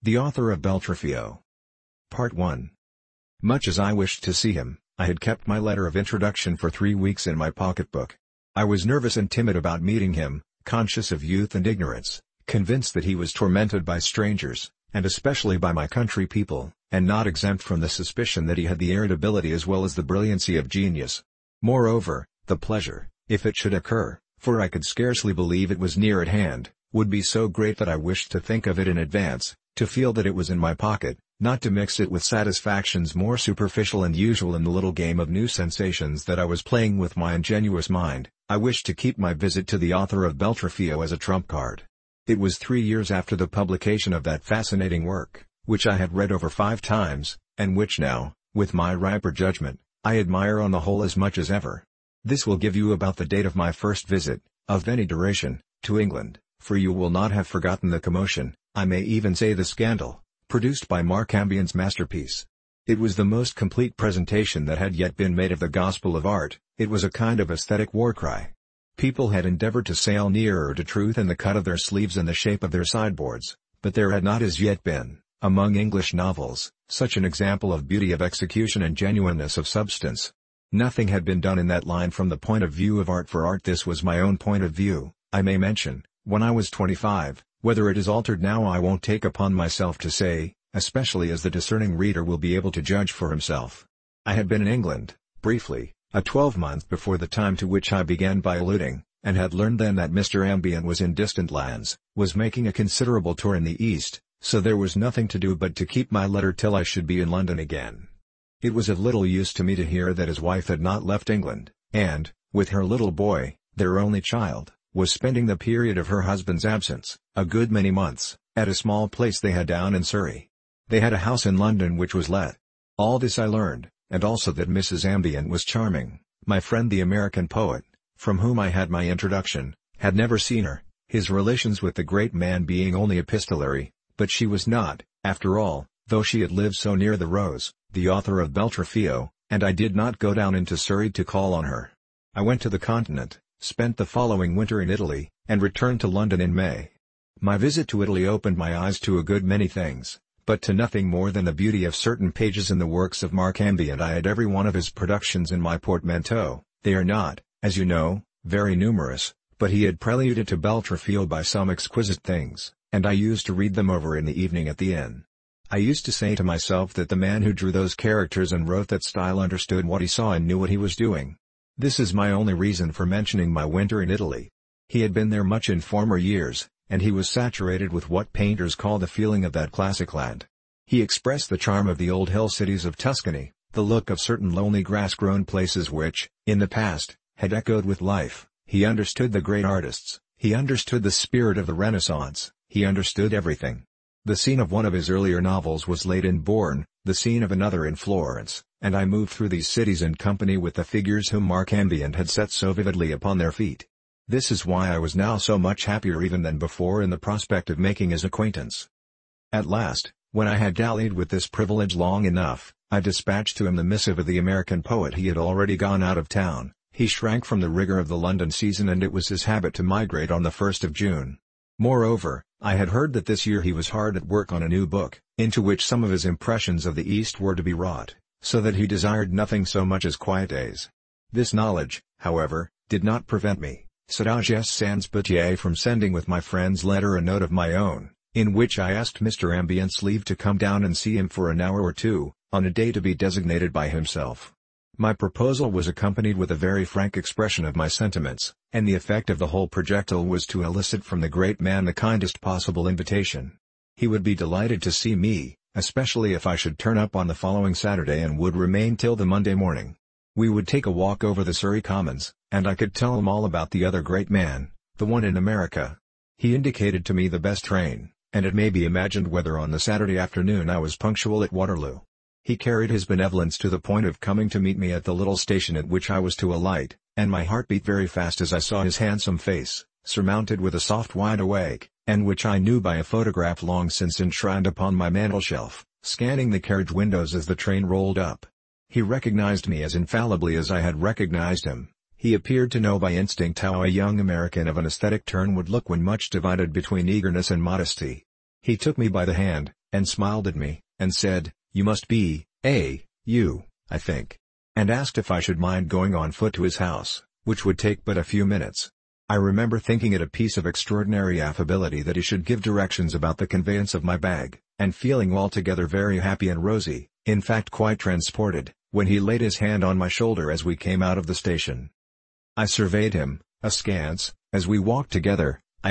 The author of Beltraffio. Part 1. Much as I wished to see him, I had kept my letter of introduction for 3 weeks in my pocketbook. I was nervous and timid about meeting him, conscious of youth and ignorance, convinced that he was tormented by strangers, and especially by my country people, and not exempt from the suspicion that he had the irritability as well as the brilliancy of genius. Moreover, the pleasure, if it should occur, for I could scarcely believe it was near at hand, would be so great that I wished to think of it in advance, to feel that it was in my pocket, not to mix it with satisfactions more superficial and usual in the little game of new sensations that I was playing with my ingenuous mind. I wished to keep my visit to the author of Beltraffio as a trump card. It was 3 years after the publication of that fascinating work, which I had read over 5 times, and which now, with my riper judgment, I admire on the whole as much as ever. This will give you about the date of my first visit, of any duration, to England, for you will not have forgotten the commotion, I may even say the scandal, produced by Mark Ambien's masterpiece. It was the most complete presentation that had yet been made of the gospel of art. It was a kind of aesthetic war cry. People had endeavored to sail nearer to truth in the cut of their sleeves and the shape of their sideboards, but there had not as yet been, among English novels, such an example of beauty of execution and genuineness of substance. Nothing had been done in that line from the point of view of art for art. This was my own point of view, I may mention, when I was 25, whether it is altered now I won't take upon myself to say, especially as the discerning reader will be able to judge for himself. I had been in England, briefly, a 12-month before the time to which I began by alluding, and had learned then that Mr. Ambien was in distant lands, was making a considerable tour in the East, so there was nothing to do but to keep my letter till I should be in London again. It was of little use to me to hear that his wife had not left England, and, with her little boy, their only child, was spending the period of her husband's absence, a good many months, at a small place they had down in Surrey. They had a house in London which was let. All this I learned, and also that Mrs. Ambien was charming. My friend the American poet, from whom I had my introduction, had never seen her, his relations with the great man being only epistolary, but she was not, after all, though she had lived so near the Rose, the author of Beltraffio, and I did not go down into Surrey to call on her. I went to the Continent, spent the following winter in Italy, and returned to London in May. My visit to Italy opened my eyes to a good many things, but to nothing more than the beauty of certain pages in the works of Mark Ambien. I had every one of his productions in my portmanteau. They are not, as you know, very numerous, but he had preluded to Beltraffio by some exquisite things, and I used to read them over in the evening at the inn. I used to say to myself that the man who drew those characters and wrote that style understood what he saw and knew what he was doing. This is my only reason for mentioning my winter in Italy. He had been there much in former years, and he was saturated with what painters call the feeling of that classic land. He expressed the charm of the old hill cities of Tuscany, the look of certain lonely grass-grown places which, in the past, had echoed with life. He understood the great artists, he understood the spirit of the Renaissance, he understood everything. The scene of one of his earlier novels was laid in Bourne, the scene of another in Florence, and I moved through these cities in company with the figures whom Mark Ambien had set so vividly upon their feet. This is why I was now so much happier even than before in the prospect of making his acquaintance. At last, when I had dallied with this privilege long enough, I dispatched to him the missive of the American poet. He had already gone out of town. He shrank from the rigor of the London season, and it was his habit to migrate on the 1st of June. Moreover, I had heard that this year he was hard at work on a new book, into which some of his impressions of the East were to be wrought, so that he desired nothing so much as quiet days. This knowledge, however, did not prevent me, sagacious sans pitié, from sending with my friend's letter a note of my own, in which I asked Mr. Ambien's leave to come down and see him for an hour or two, on a day to be designated by himself. My proposal was accompanied with a very frank expression of my sentiments, and the effect of the whole projectile was to elicit from the great man the kindest possible invitation. He would be delighted to see me, especially if I should turn up on the following Saturday, and would remain till the Monday morning. We would take a walk over the Surrey Commons, and I could tell him all about the other great man, the one in America. He indicated to me the best train, and it may be imagined whether on the Saturday afternoon I was punctual at Waterloo. He carried his benevolence to the point of coming to meet me at the little station at which I was to alight, and my heart beat very fast as I saw his handsome face, surmounted with a soft wide awake, and which I knew by a photograph long since enshrined upon my mantelshelf, scanning the carriage windows as the train rolled up. He recognized me as infallibly as I had recognized him. He appeared to know by instinct how a young American of an aesthetic turn would look when much divided between eagerness and modesty. He took me by the hand, and smiled at me, and said, "You must be, you, I think," and asked if I should mind going on foot to his house, which would take but a few minutes. I remember thinking it a piece of extraordinary affability that he should give directions about the conveyance of my bag, and feeling altogether very happy and rosy, in fact quite transported, when he laid his hand on my shoulder as we came out of the station. I surveyed him, askance, as we walked together. I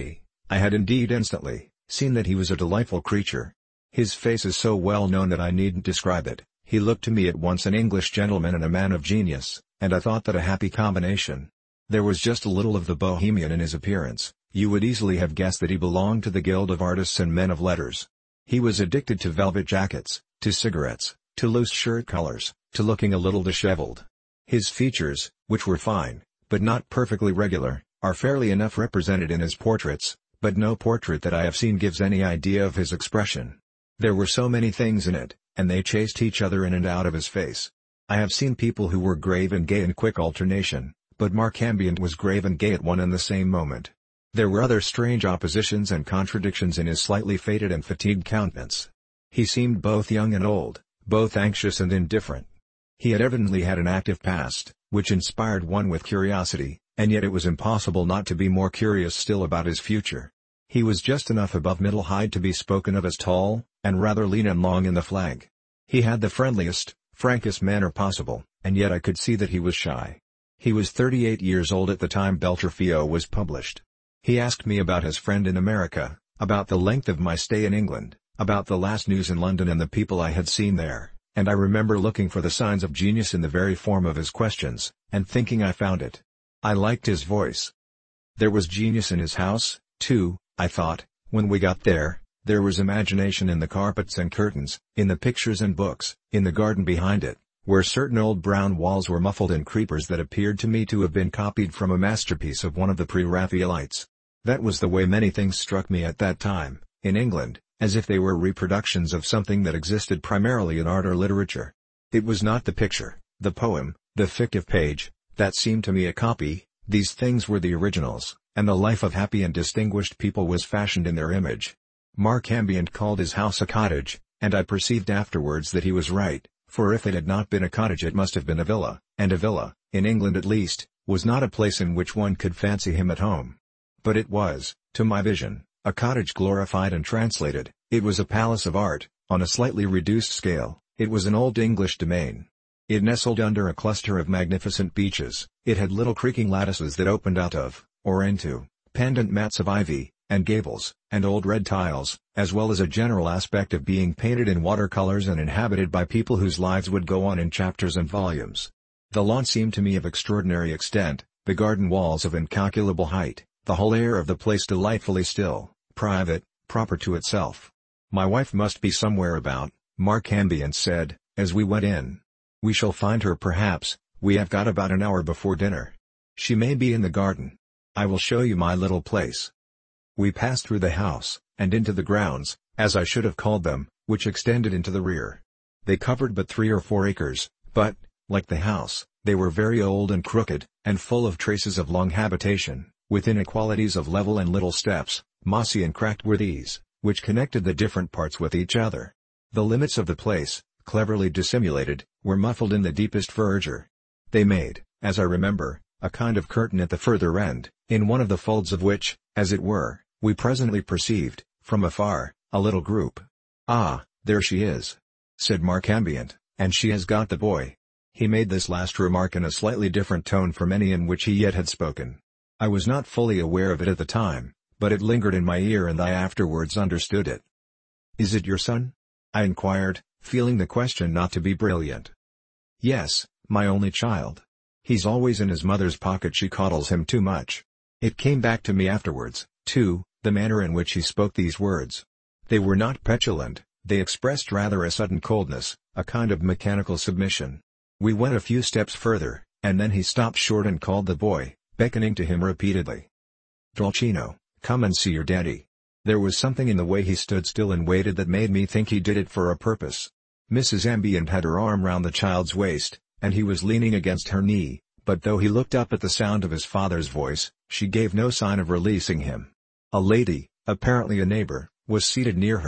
had indeed instantly, seen that he was a delightful creature. His face is so well known that I needn't describe it. He looked to me at once an English gentleman and a man of genius, and I thought that a happy combination. There was just a little of the bohemian in his appearance. You would easily have guessed that he belonged to the guild of artists and men of letters. He was addicted to velvet jackets, to cigarettes, to loose shirt collars, to looking a little disheveled. His features, which were fine, but not perfectly regular, are fairly enough represented in his portraits, but no portrait that I have seen gives any idea of his expression. There were so many things in it, and they chased each other in and out of his face. I have seen people who were grave and gay in quick alternation, but Mark Ambient was grave and gay at one and the same moment. There were other strange oppositions and contradictions in his slightly faded and fatigued countenance. He seemed both young and old, both anxious and indifferent. He had evidently had an active past, which inspired one with curiosity, and yet it was impossible not to be more curious still about his future. He was just enough above middle height to be spoken of as tall, and rather lean and long in the flank. He had the friendliest, frankest manner possible, and yet I could see that he was shy. He was 38 years old at the time Beltraffio was published. He asked me about his friend in America, about the length of my stay in England, about the last news in London and the people I had seen there, and I remember looking for the signs of genius in the very form of his questions, and thinking I found it. I liked his voice. There was genius in his house, too, I thought. When we got there was imagination in the carpets and curtains, in the pictures and books, in the garden behind it, where certain old brown walls were muffled in creepers that appeared to me to have been copied from a masterpiece of one of the pre-Raphaelites. That was the way many things struck me at that time, in England, as if they were reproductions of something that existed primarily in art or literature. It was not the picture, the poem, the fictive page, that seemed to me a copy. These things were the originals, and the life of happy and distinguished people was fashioned in their image. Mark Ambient called his house a cottage, and I perceived afterwards that he was right. For if it had not been a cottage it must have been a villa, and a villa, in England at least, was not a place in which one could fancy him at home. But it was, to my vision, a cottage glorified and translated. It was a palace of art, on a slightly reduced scale. It was an old English domain. It nestled under a cluster of magnificent beeches. It had little creaking lattices that opened out of, or into, pendant mats of ivy, and gables, and old red tiles, as well as a general aspect of being painted in watercolors and inhabited by people whose lives would go on in chapters and volumes. The lawn seemed to me of extraordinary extent, the garden walls of incalculable height, the whole air of the place delightfully still, private, proper to itself. "My wife must be somewhere about," Mark Ambient said, as we went in. "We shall find her perhaps. We have got about an hour before dinner. She may be in the garden. I will show you my little place." We passed through the house, and into the grounds, as I should have called them, which extended into the rear. They covered but 3 or 4 acres, but, like the house, they were very old and crooked, and full of traces of long habitation, with inequalities of level and little steps. Mossy and cracked were these, which connected the different parts with each other. The limits of the place, cleverly dissimulated, were muffled in the deepest verdure. They made, as I remember, a kind of curtain at the further end, in one of the folds of which, as it were, we presently perceived, from afar, a little group. "Ah, there she is," said Mark Ambient, "and she has got the boy." He made this last remark in a slightly different tone from any in which he yet had spoken. I was not fully aware of it at the time, but it lingered in my ear and I afterwards understood it. "Is it your son?" I inquired, feeling the question not to be brilliant. "Yes, my only child. He's always in his mother's pocket. She coddles him too much." It came back to me afterwards, too, the manner in which he spoke these words. They were not petulant, they expressed rather a sudden coldness, a kind of mechanical submission. We went a few steps further, and then he stopped short and called the boy, beckoning to him repeatedly. "Dolcino, come and see your daddy." There was something in the way he stood still and waited that made me think he did it for a purpose. Mrs. Ambient had her arm round the child's waist, and he was leaning against her knee, but though he looked up at the sound of his father's voice, she gave no sign of releasing him. A lady, apparently a neighbor, was seated near her,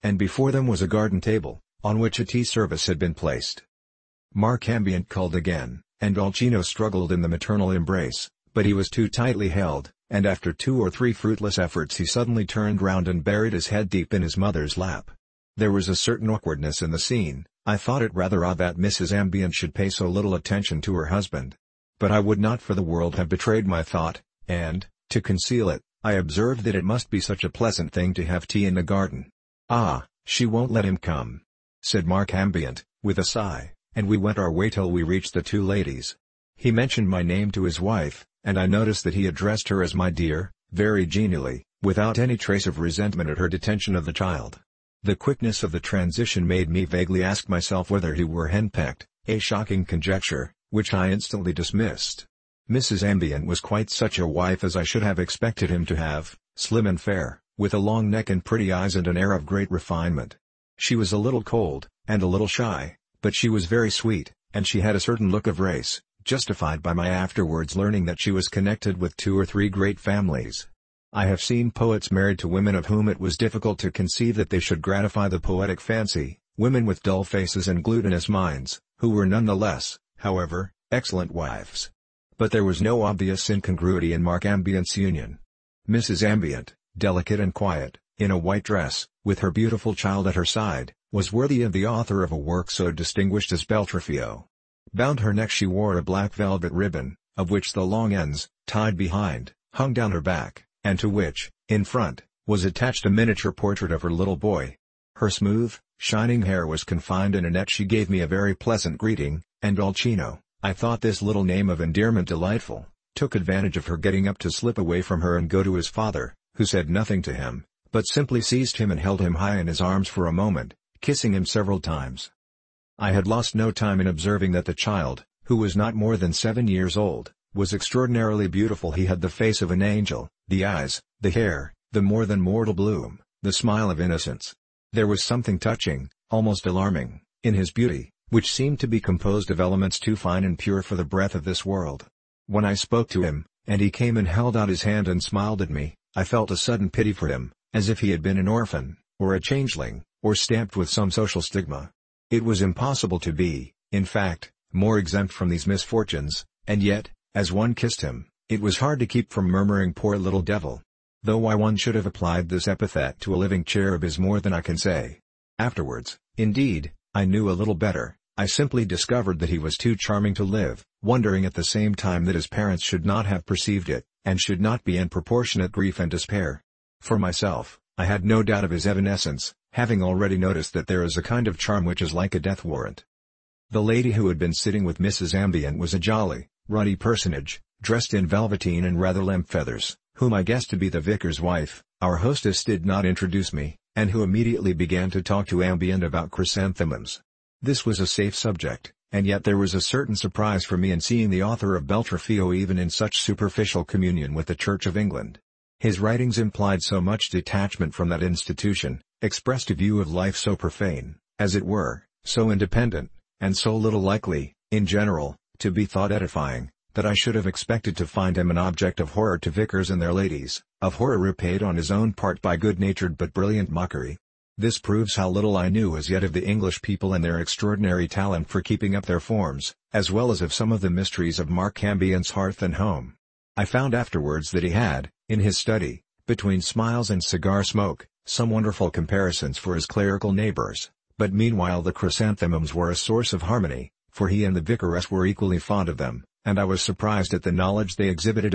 and before them was a garden table, on which a tea service had been placed. Mark Ambient called again, and Dolcino struggled in the maternal embrace, but he was too tightly held, and after 2 or 3 fruitless efforts he suddenly turned round and buried his head deep in his mother's lap. There was a certain awkwardness in the scene. I thought it rather odd that Mrs. Ambient should pay so little attention to her husband. But I would not for the world have betrayed my thought, and, to conceal it, I observed that it must be such a pleasant thing to have tea in the garden. "Ah, she won't let him come," said Mark Ambient, with a sigh, and we went our way till we reached the 2 ladies. He mentioned my name to his wife, and I noticed that he addressed her as my dear, very genially, without any trace of resentment at her detention of the child. The quickness of the transition made me vaguely ask myself whether he were henpecked, a shocking conjecture, which I instantly dismissed. Mrs. Ambient was quite such a wife as I should have expected him to have, slim and fair, with a long neck and pretty eyes and an air of great refinement. She was a little cold, and a little shy, but she was very sweet, and she had a certain look of race, justified by my afterwards learning that she was connected with 2 or 3 great families. I have seen poets married to women of whom it was difficult to conceive that they should gratify the poetic fancy, women with dull faces and glutinous minds, who were none the less, however, excellent wives. But there was no obvious incongruity in Mark Ambient's union. Mrs. Ambient, delicate and quiet, in a white dress, with her beautiful child at her side, was worthy of the author of a work so distinguished as Beltraffio. Bound her neck she wore a black velvet ribbon, of which the long ends, tied behind, hung down her back, and to which, in front, was attached a miniature portrait of her little boy. Her smooth, shining hair was confined in a net. She gave me a very pleasant greeting, and Dolcino, I thought this little name of endearment delightful, took advantage of her getting up to slip away from her and go to his father, who said nothing to him, but simply seized him and held him high in his arms for a moment, kissing him several times. I had lost no time in observing that the child, who was not more than 7 years old, was extraordinarily beautiful. He had the face of an angel, the eyes, the hair, the more than mortal bloom, the smile of innocence. There was something touching, almost alarming, in his beauty, which seemed to be composed of elements too fine and pure for the breath of this world. When I spoke to him, and he came and held out his hand and smiled at me, I felt a sudden pity for him, as if he had been an orphan, or a changeling, or stamped with some social stigma. It was impossible to be, in fact, more exempt from these misfortunes, and yet, as one kissed him, it was hard to keep from murmuring "poor little devil." Though why one should have applied this epithet to a living cherub is more than I can say. Afterwards, indeed, I knew a little better. I simply discovered that he was too charming to live, wondering at the same time that his parents should not have perceived it, and should not be in proportionate grief and despair. For myself, I had no doubt of his evanescence, having already noticed that there is a kind of charm which is like a death warrant. The lady who had been sitting with Mrs. Ambient was a jolly, ruddy personage, dressed in velveteen and rather limp feathers, whom I guessed to be the vicar's wife. Our hostess did not introduce me, and who immediately began to talk to Ambient about chrysanthemums. This was a safe subject, and yet there was a certain surprise for me in seeing the author of Beltraffio even in such superficial communion with the Church of England. His writings implied so much detachment from that institution, expressed a view of life so profane, as it were, so independent, and so little likely, in general, to be thought edifying, that I should have expected to find him an object of horror to vicars and their ladies, of horror repaid on his own part by good-natured but brilliant mockery. This proves how little I knew as yet of the English people and their extraordinary talent for keeping up their forms, as well as of some of the mysteries of Mark Ambient's hearth and home. I found afterwards that he had, in his study, between smiles and cigar smoke, some wonderful comparisons for his clerical neighbors, but meanwhile the chrysanthemums were a source of harmony, for he and the vicaress were equally fond of them, and I was surprised at the knowledge they exhibited